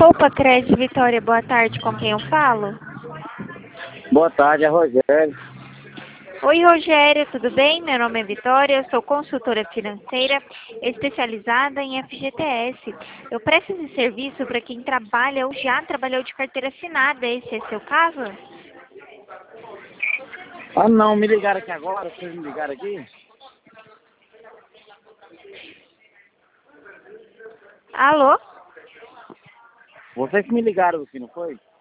Poupa Crédito Vitória, boa tarde, com quem eu falo? Boa tarde, é Rogério. Oi, Rogério, tudo bem? Meu nome é Vitória, eu sou consultora financeira especializada em FGTS. Eu presto esse serviço para quem trabalha ou já trabalhou de carteira assinada. Esse é seu caso? Ah, não, me ligaram aqui agora, vocês me ligaram aqui? Alô? Vocês que me ligaram aqui, não foi?